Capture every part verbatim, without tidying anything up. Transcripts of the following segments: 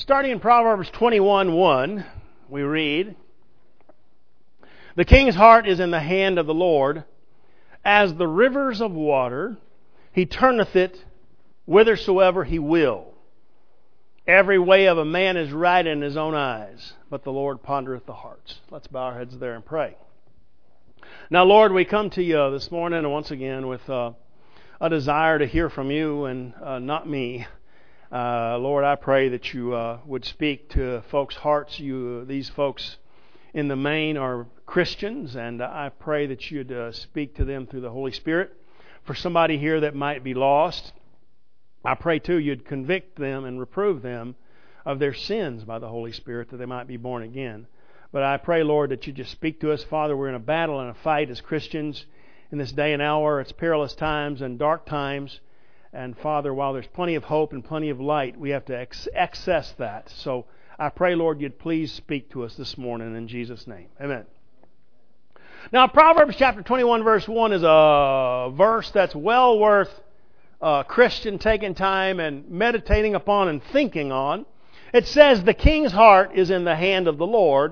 Starting in Proverbs twenty-one one, we read, "The king's heart is in the hand of the Lord. As the rivers of water, he turneth it whithersoever he will. Every way of a man is right in his own eyes, but the Lord pondereth the hearts." Let's bow our heads there and pray. Now, Lord, we come to you this morning and once again with uh, a desire to hear from you and uh, not me. Uh, Lord, I pray that you uh, would speak to folks' hearts. You, these folks in the main are Christians, and I pray that you'd uh, speak to them through the Holy Spirit. For somebody here that might be lost, I pray too you'd convict them and reprove them of their sins by the Holy Spirit, that they might be born again. But I pray, Lord, that you just speak to us. Father, we're in a battle and a fight as Christians in this day and hour. It's perilous times and dark times. And Father, while there's plenty of hope and plenty of light, we have to ex- access that. So I pray, Lord, you'd please speak to us this morning in Jesus' name. Amen. Now, Proverbs chapter twenty-one, verse one is a verse that's well worth a Christian taking time and meditating upon and thinking on. It says, "The king's heart is in the hand of the Lord.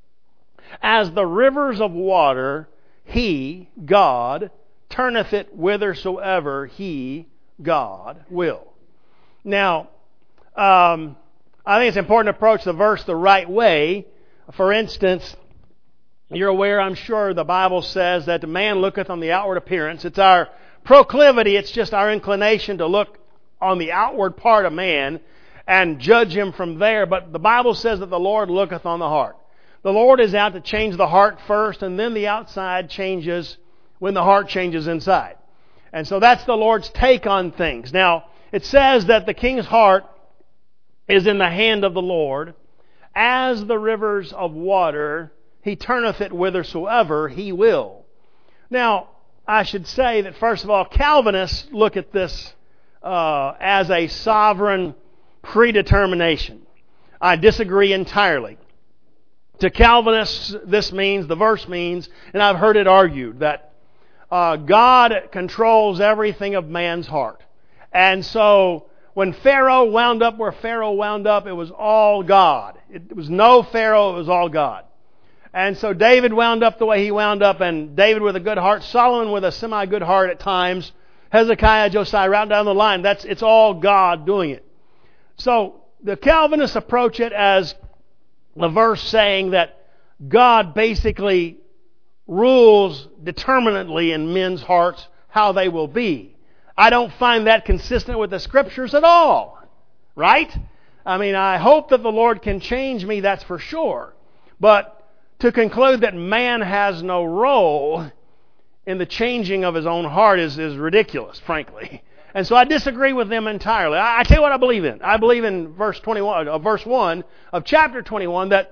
As the rivers of water, he, God, turneth it whithersoever he, God, will." Now, um, I think it's important to approach the verse the right way. For instance, you're aware, I'm sure, the Bible says that the man looketh on the outward appearance. It's our proclivity, it's just our inclination to look on the outward part of man and judge him from there. But the Bible says that the Lord looketh on the heart. The Lord is out to change the heart first, and then the outside changes when the heart changes inside. And so that's the Lord's take on things. Now, it says that the king's heart is in the hand of the Lord. As the rivers of water, he turneth it whithersoever he will. Now, I should say that, first of all, Calvinists look at this uh, as a sovereign predetermination. I disagree entirely. To Calvinists, this means, the verse means, and I've heard it argued, that Uh, God controls everything of man's heart. And so when Pharaoh wound up where Pharaoh wound up, it was all God. It was no Pharaoh, it was all God. And so David wound up the way he wound up, and David with a good heart, Solomon with a semi-good heart at times, Hezekiah, Josiah, right down the line. That's it's all God doing it. So the Calvinists approach it as the verse saying that God basically rules determinately in men's hearts how they will be. I don't find that consistent with the Scriptures at all. Right? I mean, I hope that the Lord can change me, that's for sure. But to conclude that man has no role in the changing of his own heart is, is ridiculous, frankly. And so I disagree with them entirely. I, I tell you what I believe in. I believe in verse twenty-one, uh, verse one of chapter twenty-one, that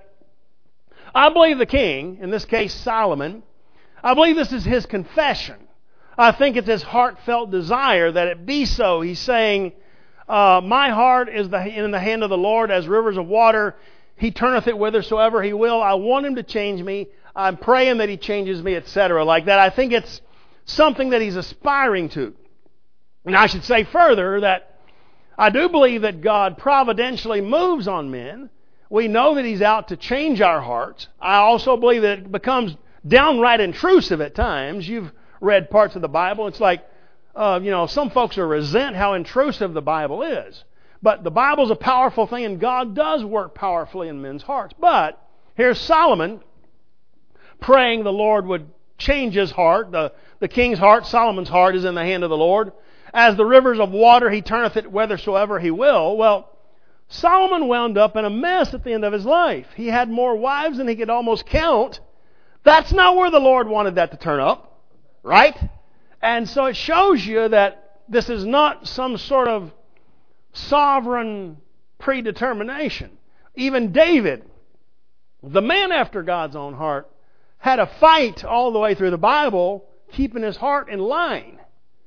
I believe the king, in this case Solomon, I believe this is his confession. I think it's his heartfelt desire that it be so. He's saying, uh, my heart is the, in the hand of the Lord as rivers of water. He turneth it whithersoever he will. I want him to change me. I'm praying that he changes me, et cetera. Like that. I think it's something that he's aspiring to. And I should say further that I do believe that God providentially moves on men. We know that he's out to change our hearts. I also believe that it becomes downright intrusive at times. You've read parts of the Bible. It's like, uh, you know, some folks are resent how intrusive the Bible is. But the Bible's a powerful thing, and God does work powerfully in men's hearts. But here's Solomon praying the Lord would change his heart. The, the king's heart, Solomon's heart, is in the hand of the Lord. As the rivers of water, he turneth it whithersoever he will. Well, Solomon wound up in a mess at the end of his life. He had more wives than he could almost count. That's not where the Lord wanted that to turn up, right? And so it shows you that this is not some sort of sovereign predetermination. Even David, the man after God's own heart, had a fight all the way through the Bible, keeping his heart in line.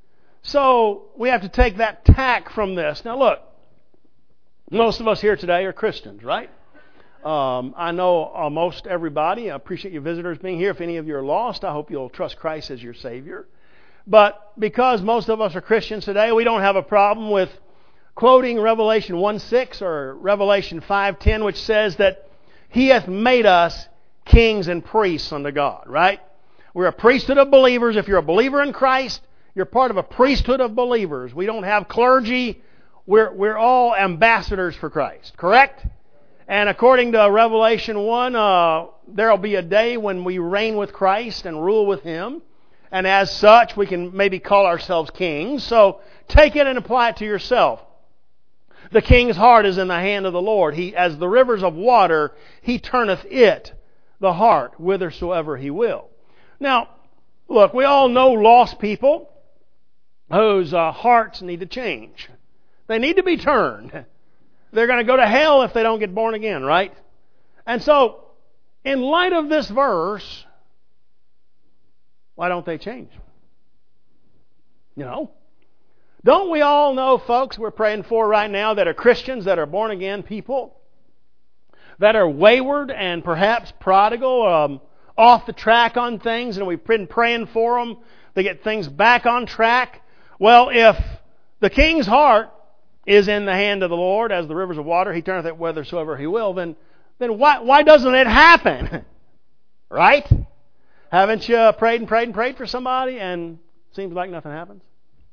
So we have to take that tack from this. Now look, most of us here today are Christians, right? Um, I know almost everybody. I appreciate you visitors being here. If any of you are lost, I hope you'll trust Christ as your Savior. But because most of us are Christians today, we don't have a problem with quoting Revelation one six or Revelation five ten, which says that He hath made us kings and priests unto God, right? We're a priesthood of believers. If you're a believer in Christ, you're part of a priesthood of believers. We don't have clergy. We're, we're all ambassadors for Christ, correct? And according to Revelation one, uh, there will be a day when we reign with Christ and rule with Him. And as such, we can maybe call ourselves kings. So take it and apply it to yourself. The king's heart is in the hand of the Lord. He, as the rivers of water, He turneth it, the heart, whithersoever He will. Now, look, we all know lost people whose uh, hearts need to change. They need to be turned. They're going to go to hell if they don't get born again, right? And so, in light of this verse, why don't they change? You know? Don't we all know folks we're praying for right now that are Christians, that are born again people, that are wayward and perhaps prodigal, um, off the track on things, and we've been praying for them to get things back on track? Well, if the king's heart is in the hand of the Lord, as the rivers of water, He turneth it whithersoever He will, then, then why, why doesn't it happen? Right? Haven't you prayed and prayed and prayed for somebody and it seems like nothing happens?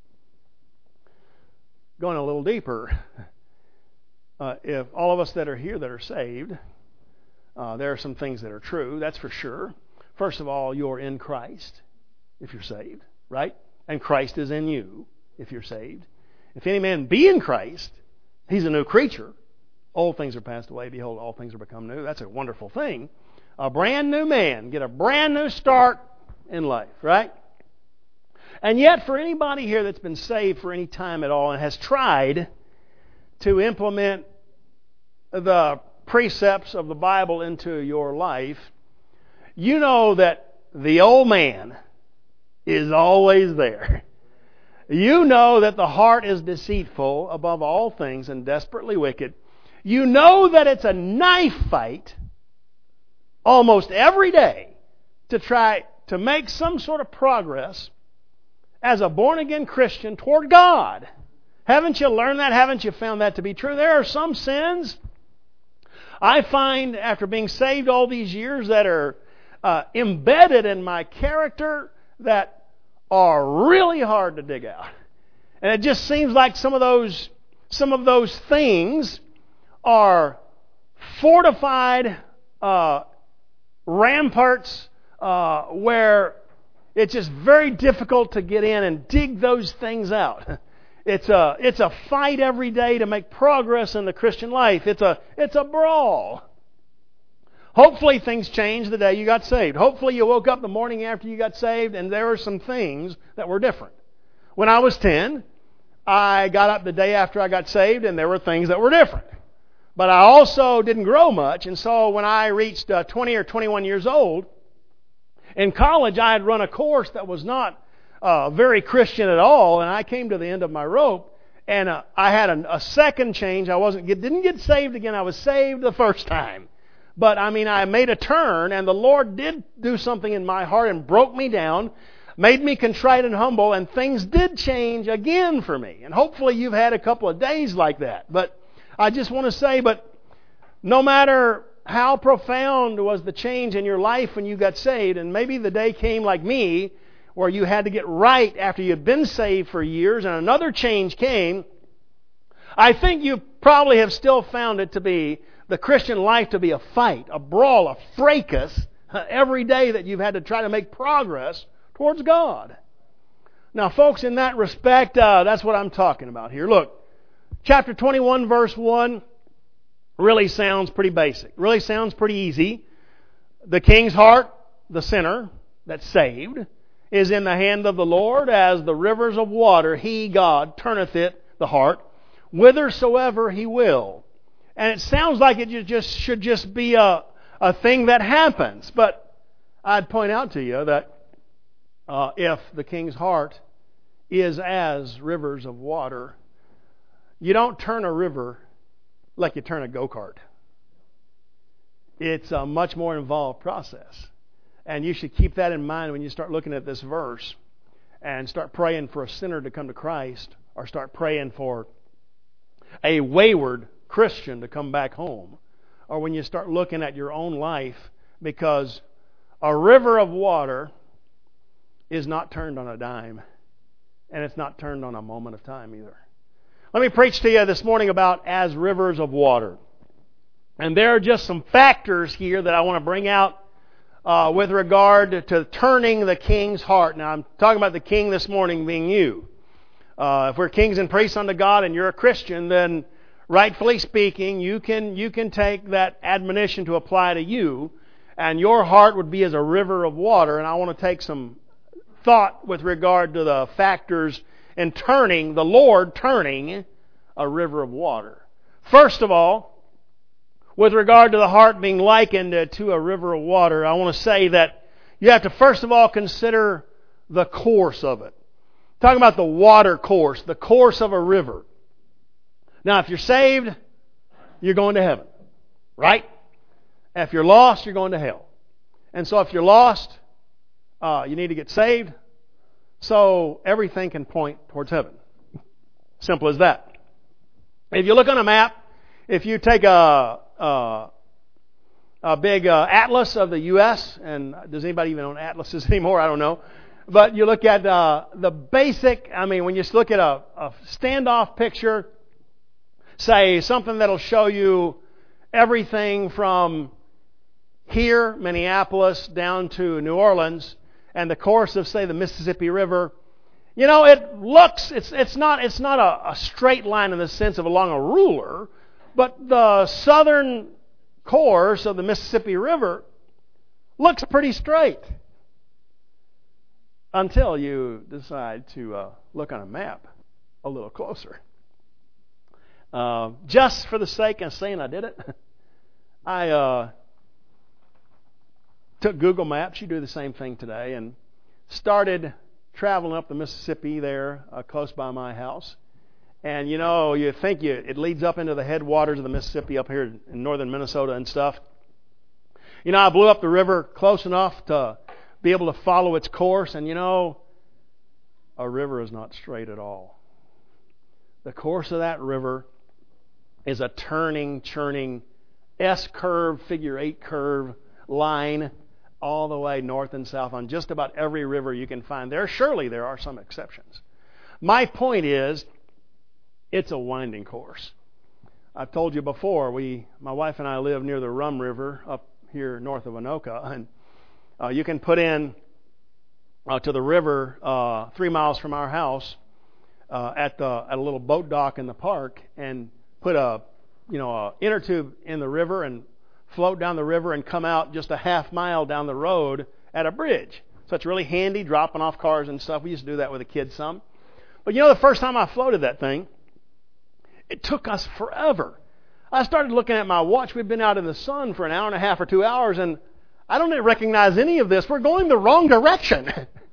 Going a little deeper, uh, if all of us that are here that are saved, uh, there are some things that are true, that's for sure. First of all, you're in Christ if you're saved, right? And Christ is in you if you're saved. If any man be in Christ, he's a new creature. Old things are passed away. Behold, all things are become new. That's a wonderful thing. A brand new man. Get a brand new start in life, right? And yet, for anybody here that's been saved for any time at all and has tried to implement the precepts of the Bible into your life, you know that the old man is always there. You know that the heart is deceitful above all things and desperately wicked. You know that it's a knife fight almost every day to try to make some sort of progress as a born-again Christian toward God. Haven't you learned that? Haven't you found that to be true? There are some sins I find after being saved all these years that are uh, embedded in my character that are really hard to dig out. And it just seems like some of those some of those things are fortified uh, ramparts uh, where it's just very difficult to get in and dig those things out. It's a it's a fight every day to make progress in the Christian life. It's a it's a brawl. Hopefully things changed the day you got saved. Hopefully you woke up the morning after you got saved and there were some things that were different. When I was ten, I got up the day after I got saved and there were things that were different. But I also didn't grow much, and so when I reached uh, twenty or twenty-one years old, in college I had run a course that was not uh, very Christian at all, and I came to the end of my rope, and uh, I had a, a second change. I wasn't didn't get saved again. I was saved the first time. But, I mean, I made a turn, and the Lord did do something in my heart and broke me down, made me contrite and humble, and things did change again for me. And hopefully you've had a couple of days like that. But I just want to say, but no matter how profound was the change in your life when you got saved, and maybe the day came like me, where you had to get right after you'd been saved for years, and another change came, I think you probably have still found it to be the Christian life to be a fight, a brawl, a fracas uh, every day that you've had to try to make progress towards God. Now, folks, in that respect, uh, that's what I'm talking about here. Look, chapter twenty-one, verse one really sounds pretty basic. Really sounds pretty easy. The king's heart, the sinner that's saved, is in the hand of the Lord as the rivers of water. He, God, turneth it, the heart, whithersoever He will. And it sounds like it just should just be a, a thing that happens. But I'd point out to you that uh, if the king's heart is as rivers of water, you don't turn a river like you turn a go-kart. It's a much more involved process. And you should keep that in mind when you start looking at this verse and start praying for a sinner to come to Christ, or start praying for a wayward Christian to come back home, or when you start looking at your own life, because a river of water is not turned on a dime, and it's not turned on a moment of time either. Let me preach to you this morning about as rivers of water. And there are just some factors here that I want to bring out uh, with regard to turning the king's heart. Now, I'm talking about the king this morning being you. Uh, if we're kings and priests unto God and you're a Christian, then rightfully speaking, you can you can take that admonition to apply to you, and your heart would be as a river of water. And I want to take some thought with regard to the factors in turning, the Lord turning a river of water. First of all, with regard to the heart being likened to a river of water, I want to say that you have to first of all consider the course of it. I'm talking about the water course, the course of a river. Now, if you're saved, you're going to heaven, right? If you're lost, you're going to hell. And so if you're lost, uh, you need to get saved. So everything can point towards heaven. Simple as that. If you look on a map, if you take a a, a big uh, atlas of the U S, and does anybody even own atlases anymore? I don't know. But you look at uh, the basic, I mean, when you look at a, a standoff picture, say something that'll show you everything from here, Minneapolis, down to New Orleans, and the course of, say, the Mississippi River, you know, it looks, it's it's not it's not a, a straight line in the sense of along a ruler, but the southern course of the Mississippi River looks pretty straight until you decide to uh, look on a map a little closer. Uh, just for the sake of saying I did it, I uh, took Google Maps. You do the same thing today, and started traveling up the Mississippi there, uh, close by my house. And you know, you think you, it leads up into the headwaters of the Mississippi up here in northern Minnesota and stuff. You know, I blew up the river close enough to be able to follow its course, and you know, a river is not straight at all. The course of that river is a turning, churning S-curve, figure eight curve line all the way north and south on just about every river you can find. There, surely there are some exceptions. My point is, it's a winding course. I've told you before, we, my wife and I live near the Rum River up here north of Anoka, and uh, you can put in uh, to the river uh, three miles from our house uh, at the at a little boat dock in the park, and put a you know a inner tube in the river and float down the river and come out just a half mile down the road at a bridge. So it's really handy, dropping off cars and stuff. We used to do that with the kids some. But you know, the first time I floated that thing, it took us forever. I started looking at my watch. We'd been out in the sun for an hour and a half or two hours, and I don't recognize any of this. We're going the wrong direction.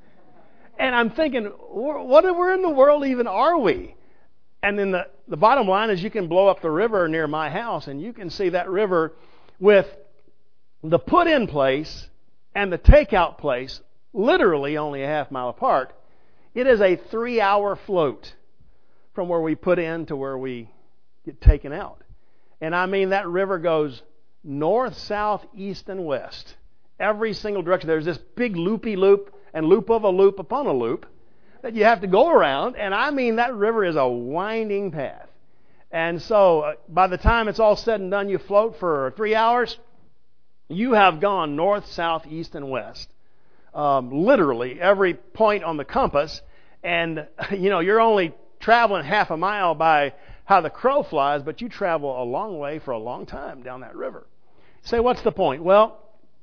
And I'm thinking, what where in the world even are we? And then the, the bottom line is you can blow up the river near my house, and you can see that river with the put-in place and the takeout place literally only a half mile apart. It is a three-hour float from where we put in to where we get taken out. And I mean, that river goes north, south, east, and west. Every single direction. There's this big loopy-loop and loop of a loop upon a loop that you have to go around. And I mean, that river is a winding path. And so uh, by the time it's all said and done, you float for three hours, you have gone north, south, east, and west. Um, literally every point on the compass. And, you know, you're only traveling half a mile by how the crow flies, but you travel a long way for a long time down that river. You say, what's the point? Well,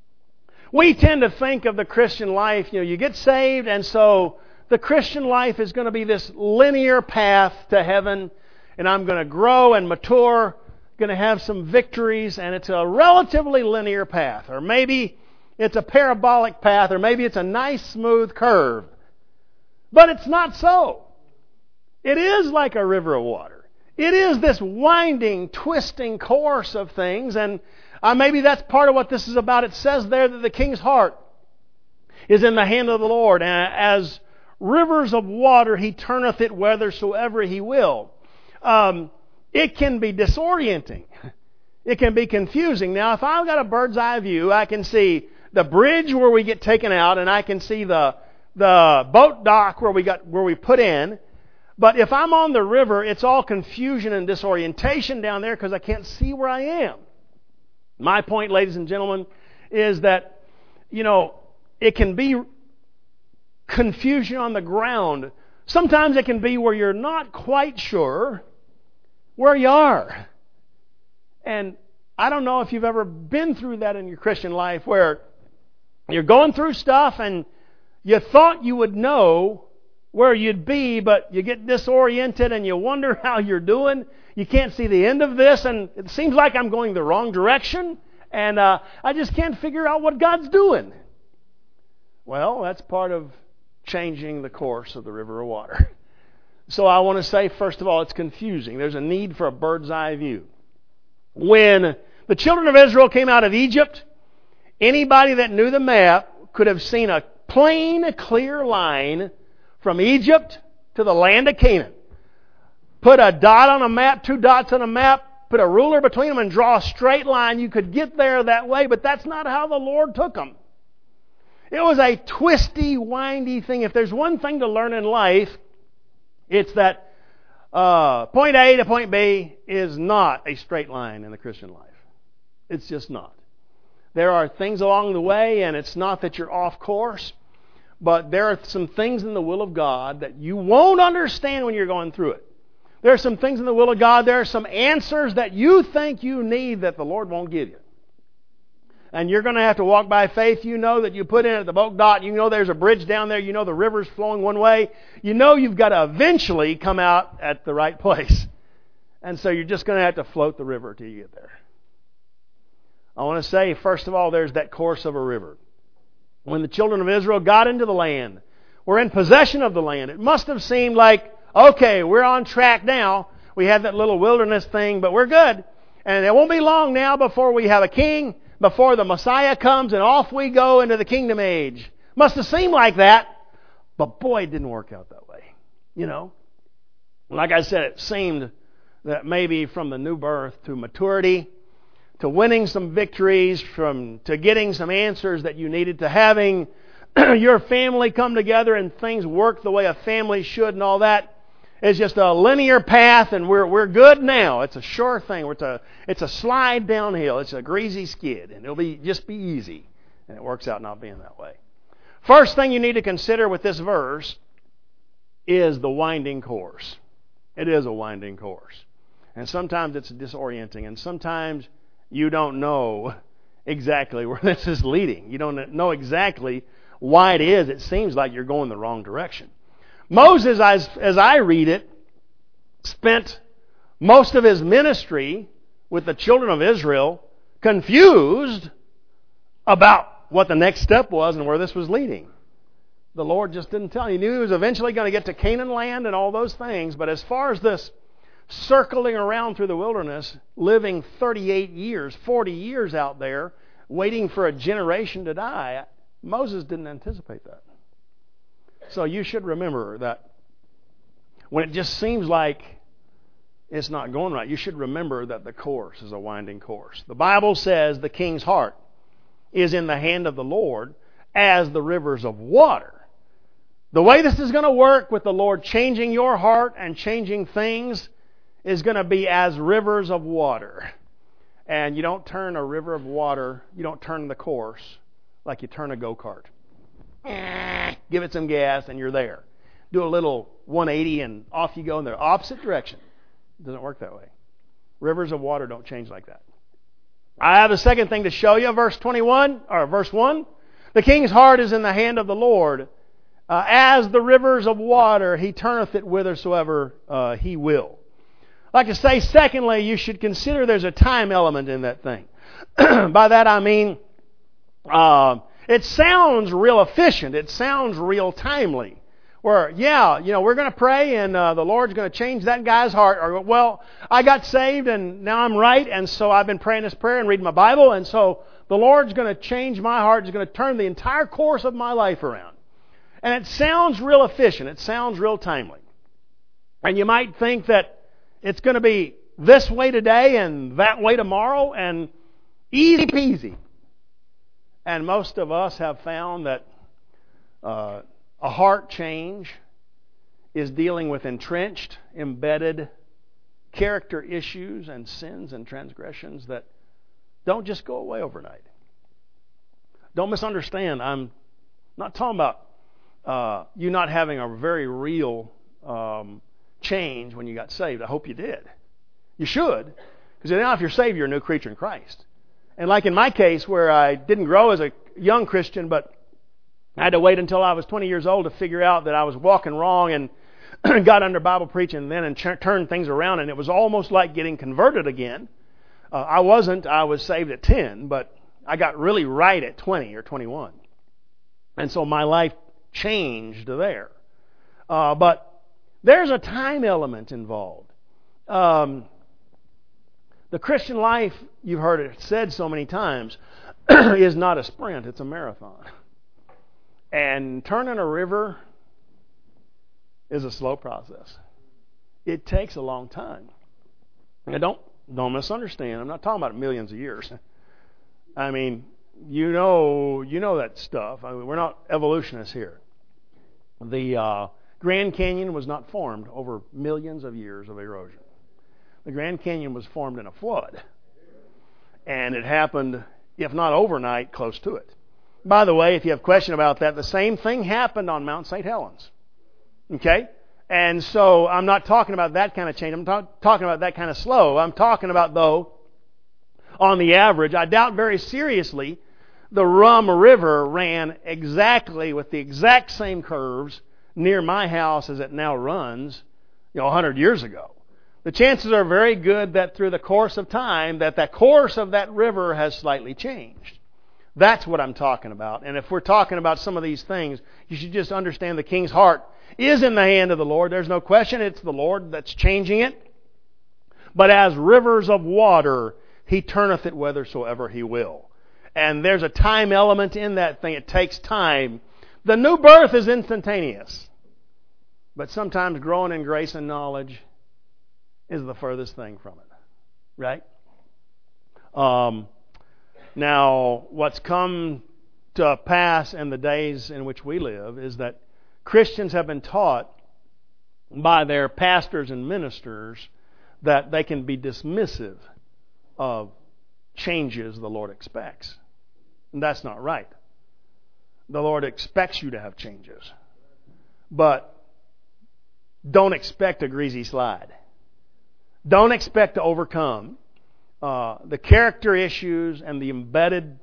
we tend to think of the Christian life, you know, you get saved, and so the Christian life is going to be this linear path to heaven, and I'm going to grow and mature, going to have some victories, and it's a relatively linear path. Or maybe it's a parabolic path, or maybe it's a nice smooth curve. But it's not so. It is like a river of water. It is this winding, twisting course of things, and uh, maybe that's part of what this is about. It says there that the king's heart is in the hand of the Lord, and as rivers of water he turneth it whithersoever he will. Um, it can be disorienting. It can be confusing. Now, if I've got a bird's eye view, I can see the bridge where we get taken out, and I can see the the boat dock where we got where we put in. But if I'm on the river, it's all confusion and disorientation down there because I can't see where I am. My point, ladies and gentlemen, is that, you know, it can be confusion on the ground. Sometimes it can be where you're not quite sure where you are. And I don't know if you've ever been through that in your Christian life where you're going through stuff and you thought you would know where you'd be, but you get disoriented and you wonder how you're doing. You can't see the end of this, and it seems like I'm going the wrong direction, and uh, I just can't figure out what God's doing. Well, that's part of changing the course of the river of water. So I want to say, first of all, it's confusing. There's a need for a bird's eye view. When the children of Israel came out of Egypt, anybody that knew the map could have seen a plain, clear line from Egypt to the land of Canaan. Put a dot on a map, two dots on a map, put a ruler between them and draw a straight line. You could get there that way, but that's not how the Lord took them. It was a twisty, windy thing. If there's one thing to learn in life, it's that uh, point A to point B is not a straight line in the Christian life. It's just not. There are things along the way, and it's not that you're off course, but there are some things in the will of God that you won't understand when you're going through it. There are some things in the will of God. There are some answers that you think you need that the Lord won't give you. And you're going to have to walk by faith. You know that you put in at the boat dock. You know there's a bridge down there. You know the river's flowing one way. You know you've got to eventually come out at the right place. And so you're just going to have to float the river till you get there. I want to say, first of all, there's that course of a river. When the children of Israel got into the land, were in possession of the land, it must have seemed like, okay, we're on track now. We had that little wilderness thing, but we're good. And it won't be long now before we have a king, before the Messiah comes, and off we go into the kingdom age. Must have seemed like that, but boy, it didn't work out that way. You know, like I said, it seemed that maybe from the new birth to maturity, to winning some victories, from to getting some answers that you needed, to having your family come together and things work the way a family should and all that, is just a linear path, and we're we're good now. It's a sure thing. It's a it's a slide downhill. It's a greasy skid, and it'll be just be easy. And it works out not being that way. First thing you need to consider with this verse is the winding course. It is a winding course. And sometimes it's disorienting, and sometimes you don't know exactly where this is leading. You don't know exactly why it is. It seems like you're going the wrong direction. Moses, as, as I read it, spent most of his ministry with the children of Israel confused about what the next step was and where this was leading. The Lord just didn't tell him. He knew he was eventually going to get to Canaan land and all those things, but as far as this circling around through the wilderness, living thirty-eight years, forty years out there, waiting for a generation to die, Moses didn't anticipate that. So you should remember that when it just seems like it's not going right, you should remember that the course is a winding course. The Bible says the king's heart is in the hand of the Lord as the rivers of water. The way this is going to work with the Lord changing your heart and changing things is going to be as rivers of water. And you don't turn a river of water, you don't turn the course like you turn a go-kart. Give it some gas and you're there. Do a little one eighty and off you go in the opposite direction. It doesn't work that way. Rivers of water don't change like that. I have a second thing to show you. Verse twenty-one, or verse one. The king's heart is in the hand of the Lord. Uh, as the rivers of water, he turneth it whithersoever uh, he will. Like to say, secondly, you should consider there's a time element in that thing. By that I mean, uh, it sounds real efficient. It sounds real timely. Where, yeah, you know, we're going to pray and uh, the Lord's going to change that guy's heart. Or, well, I got saved and now I'm right, and so I've been praying this prayer and reading my Bible, and so the Lord's going to change my heart. He's going to turn the entire course of my life around. And it sounds real efficient. It sounds real timely. And you might think that it's going to be this way today and that way tomorrow and easy peasy. And most of us have found that uh, a heart change is dealing with entrenched, embedded character issues and sins and transgressions that don't just go away overnight. Don't misunderstand. I'm not talking about uh, you not having a very real um, change when you got saved. I hope you did. You should. Because now if you're saved, you're a new creature in Christ. And like in my case, where I didn't grow as a young Christian, but I had to wait until I was twenty years old to figure out that I was walking wrong and got under Bible preaching then and ch- turned things around, and it was almost like getting converted again. Uh, I wasn't. I was saved at ten, but I got really right at twenty or twenty-one. And so my life changed there. Uh, but there's a time element involved. Um, the Christian life, you've heard it said so many times, is not a sprint, it's a marathon. And turning a river is a slow process. It takes a long time. Now don't don't misunderstand. I'm not talking about millions of years. I mean, you know, you know that stuff. I mean, we're not evolutionists here. The uh, Grand Canyon was not formed over millions of years of erosion. The Grand Canyon was formed in a flood, and it happened, if not overnight, close to it. By the way, if you have a question about that, the same thing happened on Mount Saint Helens. Okay? And so I'm not talking about that kind of change. I'm talk, talking about that kind of slow. I'm talking about, though, on the average, I doubt very seriously the Rum River ran exactly with the exact same curves near my house as it now runs, you know, one hundred years ago. The chances are very good that through the course of time, that the course of that river has slightly changed. That's what I'm talking about. And if we're talking about some of these things, you should just understand the king's heart is in the hand of the Lord. There's no question. It's the Lord that's changing it. But as rivers of water, He turneth it whithersoever He will. And there's a time element in that thing. It takes time. The new birth is instantaneous. But sometimes growing in grace and knowledge is the furthest thing from it. Right? Um, now, what's come to pass in the days in which we live is that Christians have been taught by their pastors and ministers that they can be dismissive of changes the Lord expects. And that's not right. The Lord expects you to have changes. But don't expect a greasy slide. Don't expect to overcome uh, the character issues and the embedded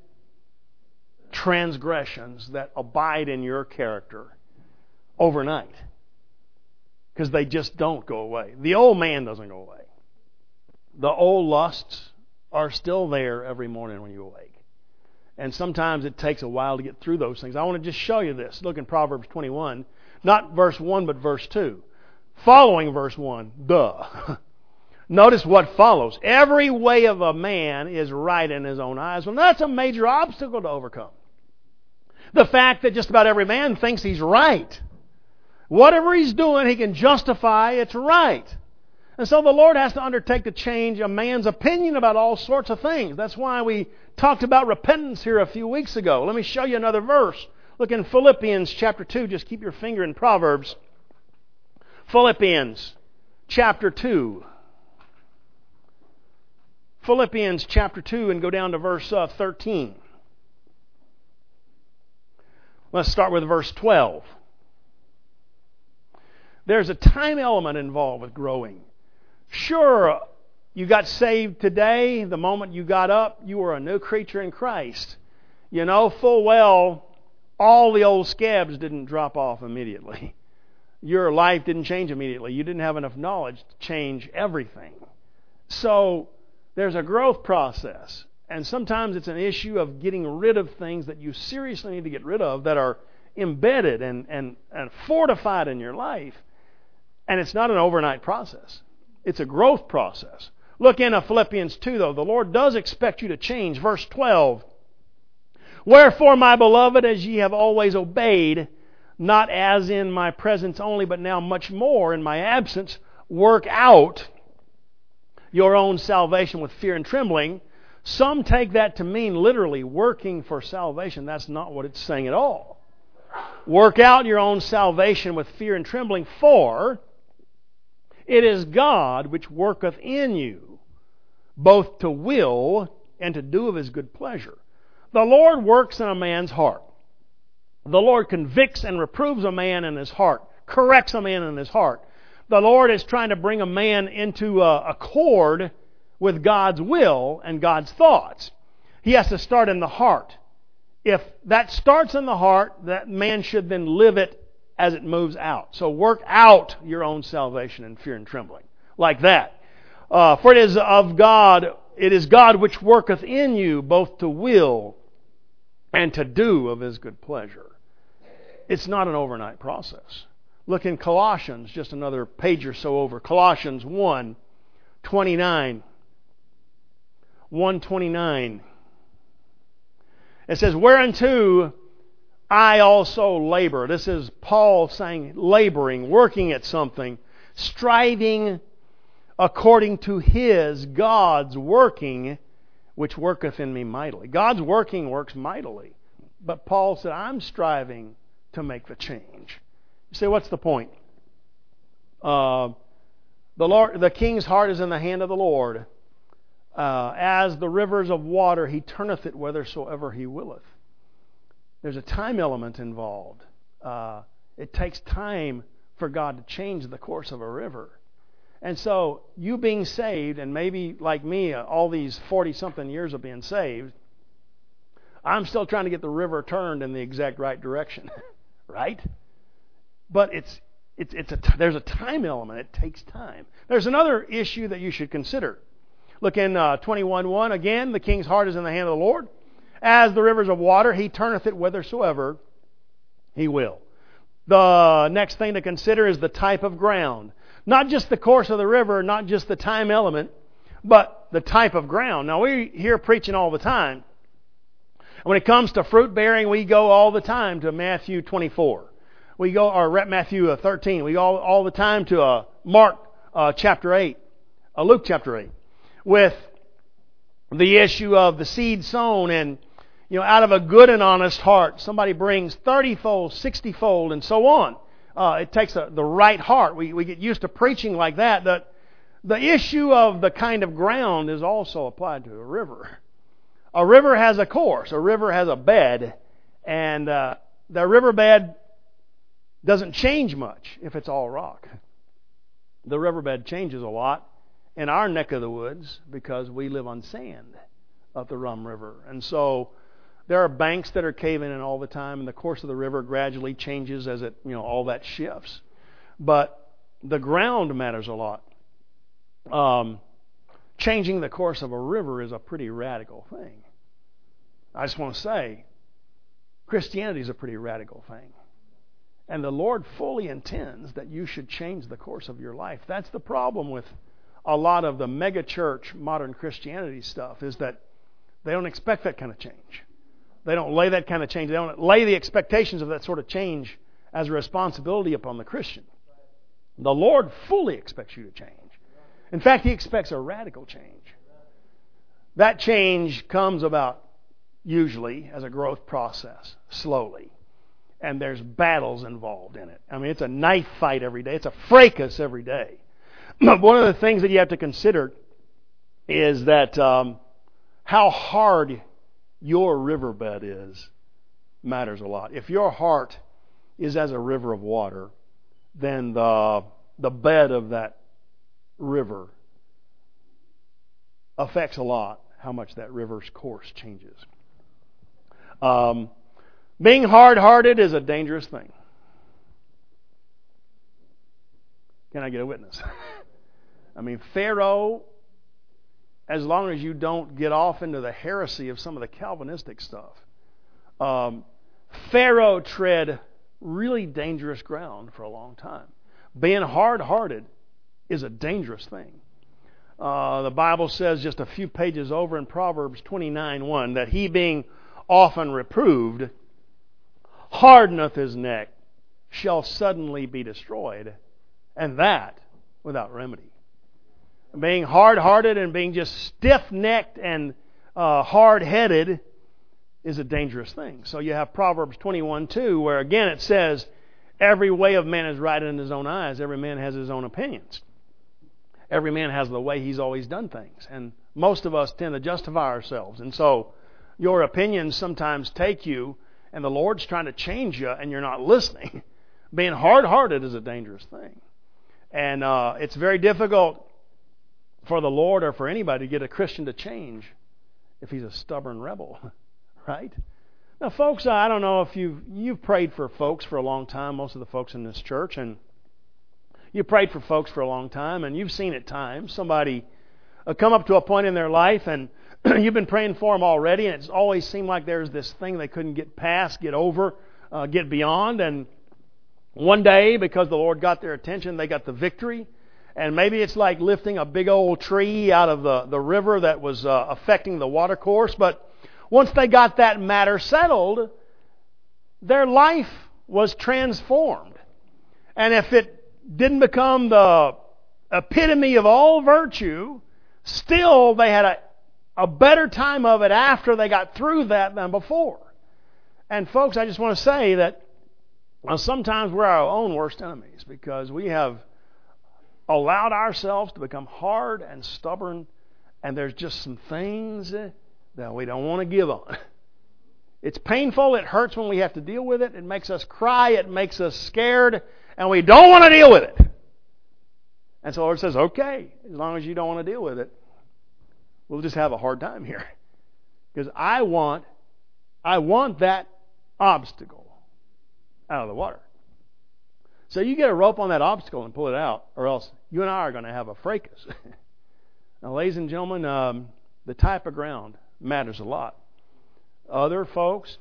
transgressions that abide in your character overnight. Because they just don't go away. The old man doesn't go away. The old lusts are still there every morning when you awake. And sometimes it takes a while to get through those things. I want to just show you this. Look in Proverbs twenty-one. Not verse one, but verse two. Following verse one. Duh. Notice what follows. Every way of a man is right in his own eyes. Well, that's a major obstacle to overcome. The fact that just about every man thinks he's right. Whatever he's doing, he can justify it's right. And so the Lord has to undertake to change a man's opinion about all sorts of things. That's why we talked about repentance here a few weeks ago. Let me show you another verse. Look in Philippians chapter two. Just keep your finger in Proverbs. Philippians chapter two. Philippians chapter two and go down to verse uh, thirteen. Let's start with verse twelve. There's a time element involved with growing. Sure, you got saved today. The moment you got up, you were a new creature in Christ. You know full well all the old scabs didn't drop off immediately. Your life didn't change immediately. You didn't have enough knowledge to change everything. So there's a growth process. And sometimes it's an issue of getting rid of things that you seriously need to get rid of that are embedded and, and, and fortified in your life. And it's not an overnight process. It's a growth process. Look in Philippians two, though. The Lord does expect you to change. Verse twelve. Wherefore, my beloved, as ye have always obeyed, not as in my presence only, but now much more in my absence, work out your own salvation with fear and trembling. Some take that to mean literally working for salvation. That's not what it's saying at all. Work out your own salvation with fear and trembling, for it is God which worketh in you, both to will and to do of His good pleasure. The Lord works in a man's heart. The Lord convicts and reproves a man in his heart, corrects a man in his heart. The Lord is trying to bring a man into uh, accord with God's will and God's thoughts. He has to start in the heart. If that starts in the heart, that man should then live it as it moves out. So work out your own salvation in fear and trembling, like that. Uh, for it is of God, it is God which worketh in you both to will and to do of His good pleasure. It's not an overnight process. Look in Colossians, just another page or so over. Colossians one twenty-nine. one twenty-nine. It says, whereunto I also labor. This is Paul saying laboring, working at something, striving according to His, God's working, which worketh in me mightily. God's working works mightily. But Paul said, I'm striving to make the change. You say, what's the point? Uh, the Lord, the king's heart is in the hand of the Lord. Uh, as the rivers of water, He turneth it whithersoever He willeth. There's a time element involved. Uh, it takes time for God to change the course of a river. And so, you being saved, and maybe like me, uh, all these forty-something years of being saved, I'm still trying to get the river turned in the exact right direction. Right? But it's it's it's a there's a time element. It takes time. There's another issue that you should consider. Look in uh, twenty-one one again. The king's heart is in the hand of the Lord. As the rivers of water, He turneth it whithersoever He will. The next thing to consider is the type of ground. Not just the course of the river, not just the time element, but the type of ground. Now we hear preaching all the time. When it comes to fruit bearing, we go all the time to Matthew twenty-four. We go, or Matthew thirteen. We go all, all the time to uh, Mark uh, chapter eight, uh, Luke chapter eight, with the issue of the seed sown, and you know, out of a good and honest heart, somebody brings thirty-fold, sixty-fold, and so on. Uh, it takes a, the right heart. We we get used to preaching like that. That the issue of the kind of ground is also applied to a river. A river has a course. A river has a bed. And uh, the riverbed doesn't change much if it's all rock. The riverbed changes a lot in our neck of the woods because we live on sand up the Rum River. And so there are banks that are caving in all the time, and the course of the river gradually changes as it, you know, all that shifts. But the ground matters a lot. Um, changing the course of a river is a pretty radical thing. I just want to say, Christianity is a pretty radical thing. And the Lord fully intends that you should change the course of your life. That's the problem with a lot of the mega church modern Christianity stuff, is that they don't expect that kind of change. They don't lay that kind of change. They don't lay the expectations of that sort of change as a responsibility upon the Christian. The Lord fully expects you to change. In fact, He expects a radical change. That change comes about usually as a growth process, slowly. And there's battles involved in it. I mean, it's a knife fight every day. It's a fracas every day. But one of the things that you have to consider is that um, how hard your riverbed is matters a lot. If your heart is as a river of water, then the the bed of that river affects a lot how much that river's course changes. Um, being hard-hearted is a dangerous thing. Can I get a witness? I mean, Pharaoh, as long as you don't get off into the heresy of some of the Calvinistic stuff, um, Pharaoh tread really dangerous ground for a long time. Being hard-hearted is a dangerous thing. Uh, the Bible says just a few pages over in Proverbs twenty-nine one that he, being often reproved, hardeneth his neck, shall suddenly be destroyed, and that without remedy. Being hard-hearted and being just stiff-necked and uh, hard-headed is a dangerous thing. So you have Proverbs twenty-one two, where again it says, every way of man is right in his own eyes. Every man has his own opinions. Every man has the way he's always done things. And most of us tend to justify ourselves. And so your opinions sometimes take you, and the Lord's trying to change you, and you're not listening. Being hard-hearted is a dangerous thing. And uh, it's very difficult for the Lord or for anybody to get a Christian to change if he's a stubborn rebel. Right? Now, folks, I don't know if you've, you've prayed for folks for a long time, most of the folks in this church, and you prayed for folks for a long time, and you've seen at times somebody uh, come up to a point in their life, and you've been praying for them already, and it's always seemed like there's this thing they couldn't get past, get over, uh, get beyond, and one day, because the Lord got their attention, they got the victory. And maybe it's like lifting a big old tree out of the, the river that was uh, affecting the water course, but once they got that matter settled, their life was transformed. And if it didn't become the epitome of all virtue, still they had a, a better time of it after they got through that than before. And folks, I just want to say that well, sometimes we're our own worst enemies because we have allowed ourselves to become hard and stubborn, and there's just some things that we don't want to give on. It's painful. It hurts when we have to deal with it. It makes us cry. It makes us scared. And we don't want to deal with it. And so the Lord says, okay, as long as you don't want to deal with it, we'll just have a hard time here. Because I want, I want that obstacle out of the water. So you get a rope on that obstacle and pull it out, or else you and I are going to have a fracas. Now, ladies and gentlemen, um, the type of ground matters a lot. Other folks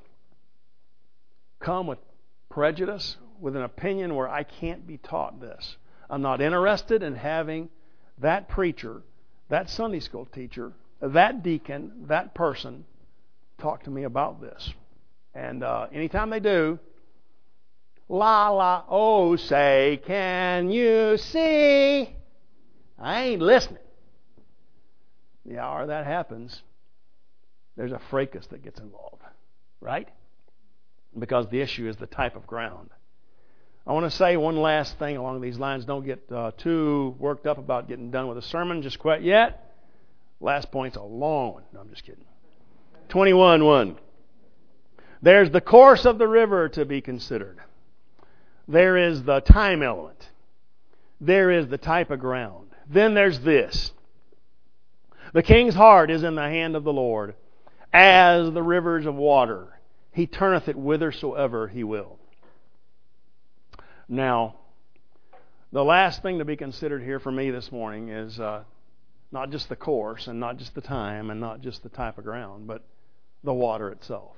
come with prejudice, with an opinion where I can't be taught this. I'm not interested in having that preacher, that Sunday school teacher, that deacon, that person talk to me about this. And uh, anytime they do, la la, oh say, can you see? I ain't listening. The hour that happens, there's a fracas that gets involved, right? Because the issue is the type of ground. I want to say one last thing along these lines. Don't get uh, too worked up about getting done with a sermon just quite yet. Last point's a long one. No, I'm just kidding. twenty-one one. There's the course of the river to be considered. There is the time element. There is the type of ground. Then there's this. The king's heart is in the hand of the Lord, as the rivers of water. He turneth it whithersoever he will. Now, the last thing to be considered here for me this morning is uh, not just the course and not just the time and not just the type of ground, but the water itself.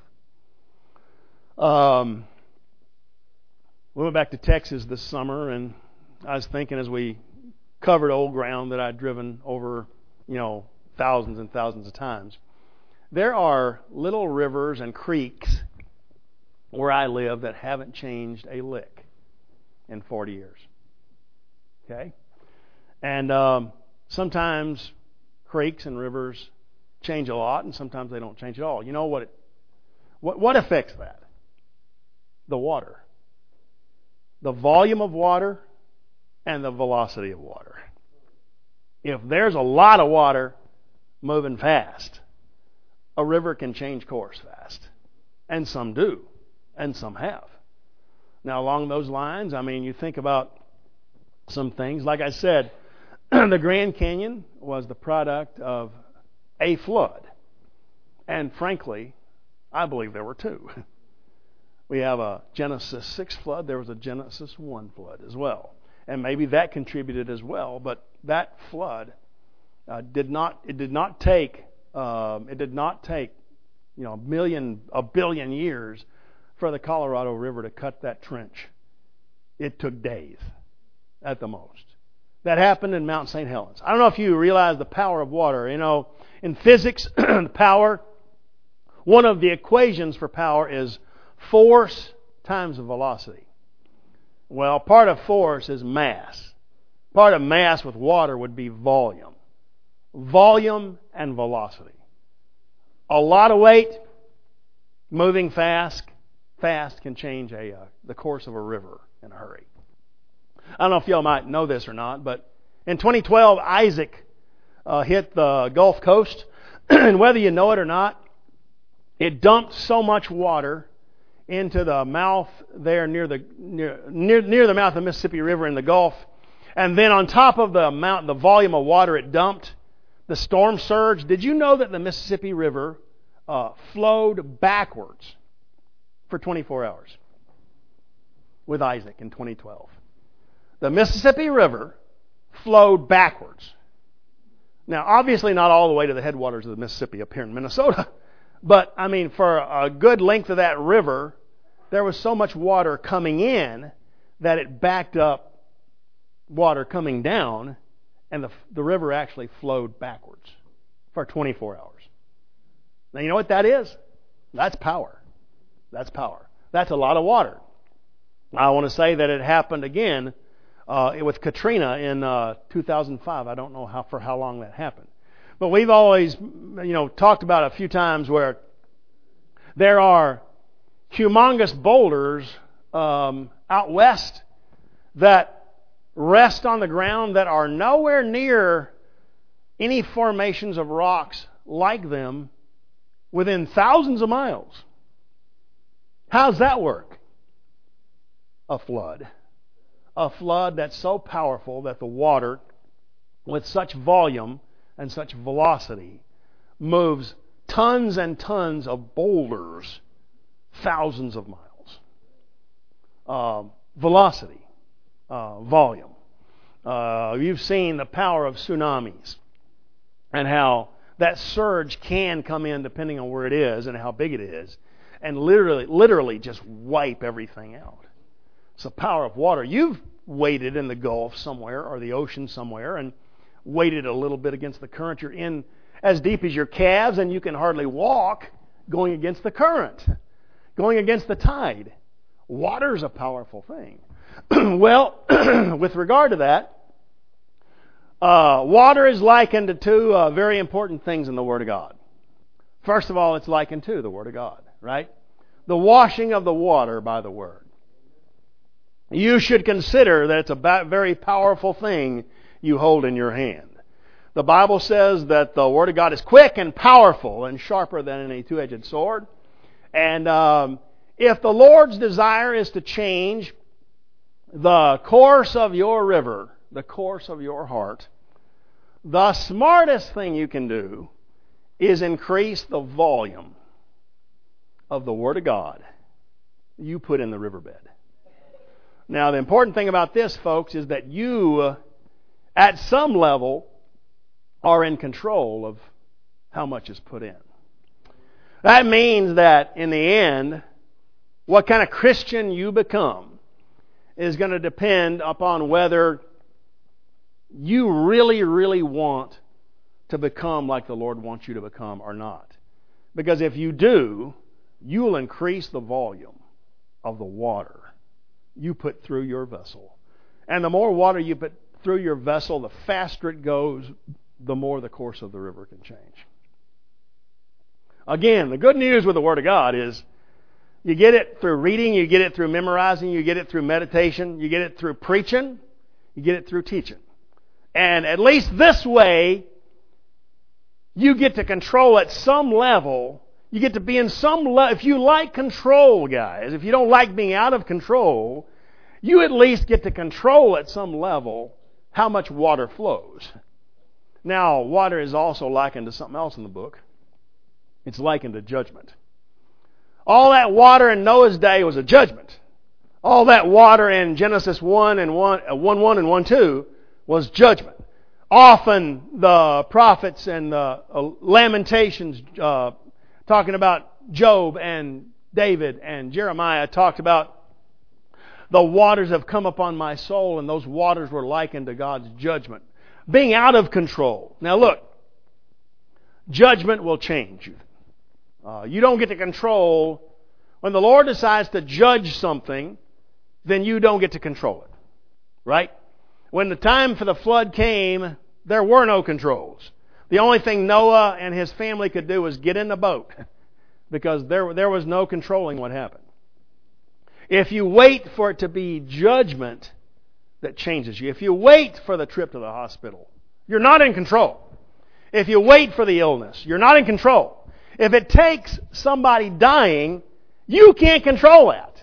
Um, we went back to Texas this summer, and I was thinking as we covered old ground that I'd driven over, you know, thousands and thousands of times. There are little rivers and creeks where I live that haven't changed a lick in forty years. Okay? And um, sometimes creeks and rivers change a lot, and sometimes they don't change at all. You know what? It, what, what affects that? The water. The volume of water and the velocity of water. If there's a lot of water moving fast, a river can change course fast. And some do. And some have. Now, along those lines, I mean, you think about some things. Like I said, the Grand Canyon was the product of a flood. And frankly, I believe there were two. We have a Genesis six flood. There was a Genesis one flood as well. And maybe that contributed as well. But that flood uh, did not, it did not take, um, it did not take, you know, a million, a billion years for the Colorado River to cut that trench. It took days at the most. That happened in Mount Saint Helens. I don't know if you realize the power of water. You know, in physics, power, one of the equations for power is force times the velocity. Well, part of force is mass. Part of mass with water would be volume. volume and velocity. A lot of weight, moving fast, fast can change a uh, the course of a river in a hurry. I don't know if y'all might know this or not, but in twenty twelve, Isaac uh, hit the Gulf Coast, and whether you know it or not, it dumped so much water into the mouth there near the near, near near the mouth of the Mississippi River in the Gulf, and then on top of the amount, the volume of water it dumped, the storm surge. Did you know that the Mississippi River uh, flowed backwards for twenty-four hours with Isaac in twenty twelve? The Mississippi River flowed backwards. Now, obviously not all the way to the headwaters of the Mississippi up here in Minnesota, but I mean, for a good length of that river, there was so much water coming in that it backed up water coming down, and the, the river actually flowed backwards for twenty-four hours. Now, you know what that is? That's power. That's power. That's a lot of water. I want to say that it happened again uh, with Katrina in uh, two thousand five. I don't know how for how long that happened. But we've always, you know, talked about a few times where there are humongous boulders um, out west that rest on the ground that are nowhere near any formations of rocks like them within thousands of miles. How's that work? A flood. A flood that's so powerful that the water, with such volume and such velocity, moves tons and tons of boulders thousands of miles. Uh, velocity, uh, volume. Uh, you've seen the power of tsunamis and how that surge can come in depending on where it is and how big it is, and literally, literally just wipe everything out. It's the power of water. You've waded in the Gulf somewhere or the ocean somewhere and waded a little bit against the current. You're in as deep as your calves and you can hardly walk going against the current, going against the tide. Water's a powerful thing. Well, with regard to that, uh, water is likened to two uh, very important things in the Word of God. First of all, it's likened to the Word of God, right? The washing of the water by the Word. You should consider that it's a very powerful thing you hold in your hand. The Bible says that the Word of God is quick and powerful and sharper than any two-edged sword. And um, if the Lord's desire is to change the course of your river, the course of your heart, the smartest thing you can do is increase the volume of the Word of God you put in the riverbed. Now, the important thing about this, folks, is that you, at some level, are in control of how much is put in. That means that, in the end, what kind of Christian you become is going to depend upon whether you really, really want to become like the Lord wants you to become or not. Because if you do, you will increase the volume of the water you put through your vessel. And the more water you put through your vessel, the faster it goes, the more the course of the river can change. Again, the good news with the Word of God is you get it through reading, you get it through memorizing, you get it through meditation, you get it through preaching, you get it through teaching. And at least this way, you get to control at some level. You get to be in some level. If you like control, guys, if you don't like being out of control, you at least get to control at some level how much water flows. Now, water is also likened to something else in the book. It's likened to judgment. All that water in Noah's day was a judgment. All that water in Genesis one and one, uh, one, one and one two was judgment. Often the prophets and the uh, Lamentations uh, talking about Job and David and Jeremiah talked about the waters have come upon my soul, and those waters were likened to God's judgment. Being out of control. Now look, judgment will change you. Uh, you don't get to control. When the Lord decides to judge something, then you don't get to control it. Right? When the time for the flood came, there were no controls. The only thing Noah and his family could do was get in the boat because there, there was no controlling what happened. If you wait for it to be judgment that changes you, if you wait for the trip to the hospital, you're not in control. If you wait for the illness, you're not in control. If it takes somebody dying, you can't control that.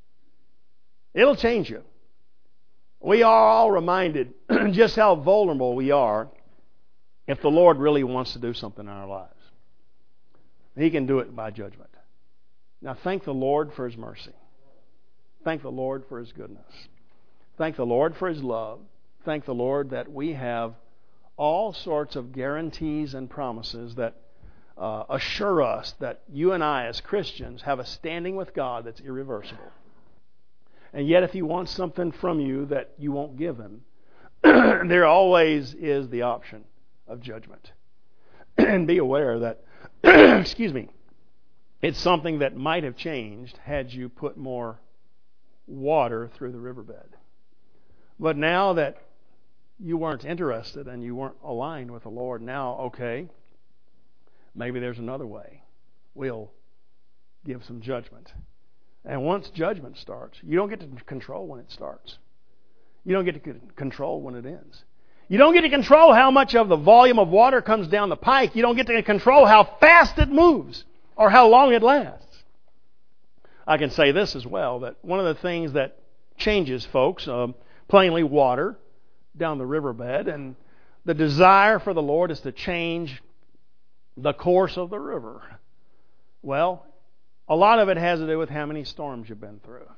It'll change you. We are all reminded just how vulnerable we are if the Lord really wants to do something in our lives. He can do it by judgment. Now thank the Lord for His mercy. Thank the Lord for His goodness. Thank the Lord for His love. Thank the Lord that we have all sorts of guarantees and promises that uh, assure us that you and I as Christians have a standing with God that's irreversible. And yet if He wants something from you that you won't give Him, there always is the option of judgment. And be aware that, excuse me, it's something that might have changed had you put more water through the riverbed. But now that you weren't interested and you weren't aligned with the Lord, now, okay, maybe there's another way. We'll give some judgment. And once judgment starts, you don't get to control when it starts. You don't get to control when it ends. You don't get to control how much of the volume of water comes down the pike. You don't get to control how fast it moves or how long it lasts. I can say this as well, that one of the things that changes folks, um, plainly water down the riverbed, and the desire for the Lord is to change the course of the river. Well, a lot of it has to do with how many storms you've been through.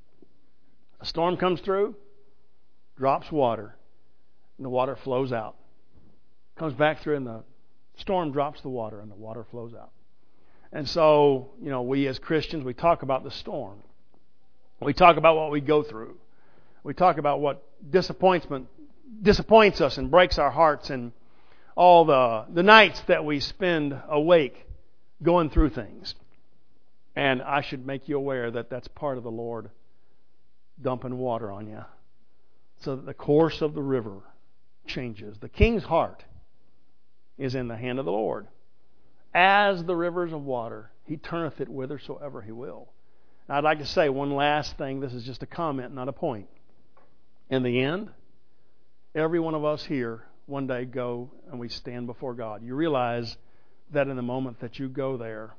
A storm comes through, drops water, and the water flows out. Comes back through and the storm drops the water and the water flows out. And so, you know, we as Christians, we talk about the storm. We talk about what we go through. We talk about what disappointment disappoints us and breaks our hearts, and all the, the nights that we spend awake going through things. And I should make you aware that that's part of the Lord dumping water on you so that the course of the river changes. The king's heart is in the hand of the Lord. As the rivers of water, He turneth it whithersoever He will. Now, I'd like to say one last thing. This is just a comment, not a point. In the end, every one of us here one day go and we stand before God. You realize that in the moment that you go there,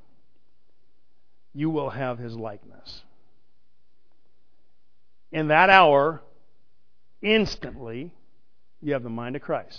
you will have His likeness. In that hour, instantly, you have the mind of Christ.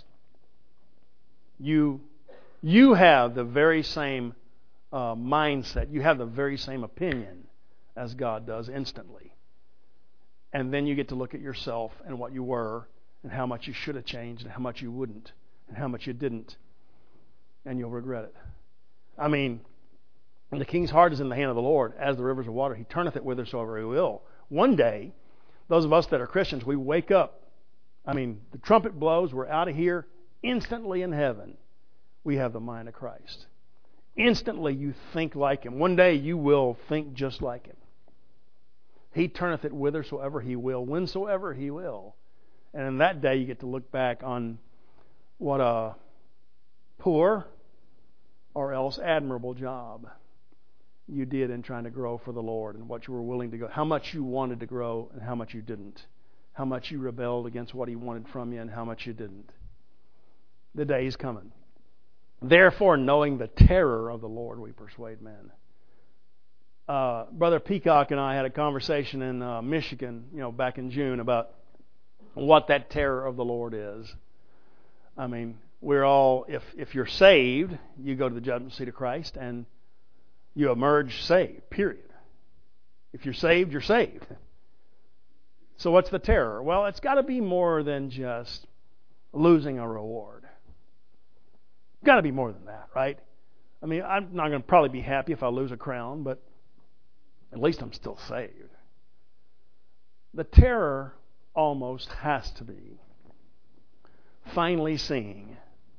You, you have the very same uh, mindset. You have the very same opinion as God does instantly. And then you get to look at yourself and what you were and how much you should have changed and how much you wouldn't and how much you didn't. And you'll regret it. I mean, the king's heart is in the hand of the Lord, as the rivers of water. He turneth it whithersoever He will. One day, those of us that are Christians, we wake up. I mean, the trumpet blows, we're out of here. Instantly in heaven, we have the mind of Christ. Instantly you think like Him. One day you will think just like Him. He turneth it whithersoever He will, whensoever He will. And in that day you get to look back on what a poor or else admirable job you did in trying to grow for the Lord, and what you were willing to go, how much you wanted to grow and how much you didn't, how much you rebelled against what He wanted from you and how much you didn't. The day is coming. Therefore, knowing the terror of the Lord, we persuade men. Uh, Brother Peacock and I had a conversation in uh, Michigan, you know, back in June about what that terror of the Lord is. I mean, we're all, if if you're saved, you go to the judgment seat of Christ and you emerge saved, period. If you're saved, you're saved. So what's the terror? Well, it's got to be more than just losing a reward. It's got to be more than that, right? I mean, I'm not going to probably be happy if I lose a crown, but at least I'm still saved. The terror almost has to be finally seeing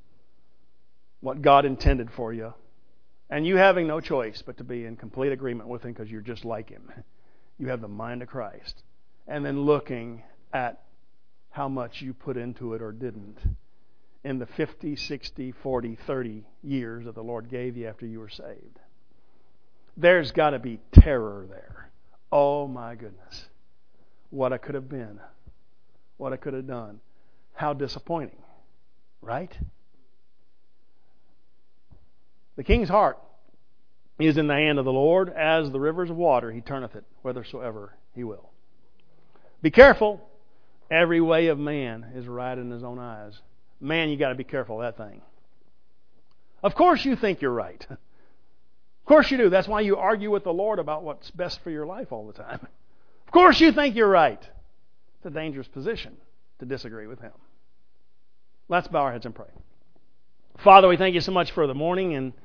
what God intended for you, and you having no choice but to be in complete agreement with Him because you're just like Him. You have the mind of Christ. And then looking at how much you put into it or didn't in the fifty, sixty, forty, thirty years that the Lord gave you after you were saved. There's got to be terror there. Oh my goodness. What I could have been. What I could have done. How disappointing. Right? The king's heart is in the hand of the Lord, as the rivers of water. He turneth it whithersoever He will. Be careful. Every way of man is right in his own eyes. Man, you got to be careful of that thing. Of course you think you're right. Of course you do. That's why you argue with the Lord about what's best for your life all the time. Of course you think you're right. It's a dangerous position to disagree with Him. Let's bow our heads and pray. Father, we thank You so much for the morning, and